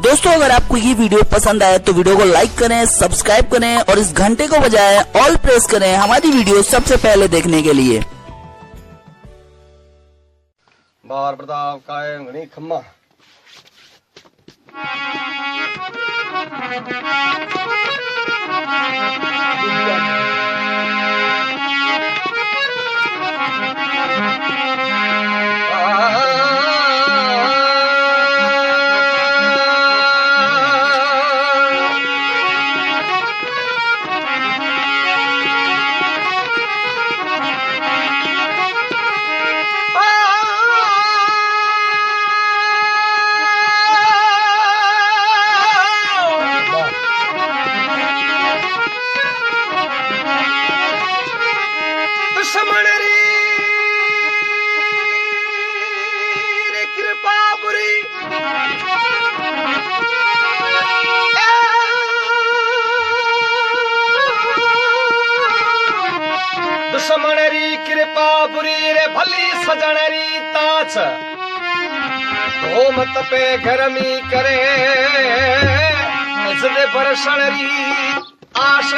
दोस्तों अगर आपको ये वीडियो पसंद आए तो वीडियो को लाइक करें, सब्सक्राइब करें और इस घंटे को बजाएं, ऑल प्रेस करें हमारी वीडियो सबसे पहले देखने के लिए। बार प्रताप कायम घनी खम्मा दुश्मनरी कृपा बुरी रे भली सजनरी ताच धोमत पे गरमी करे जदे बरसणरी आश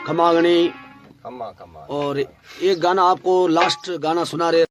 खमागणी खम्मा खम्मा। और एक गाना आपको लास्ट गाना सुना रहे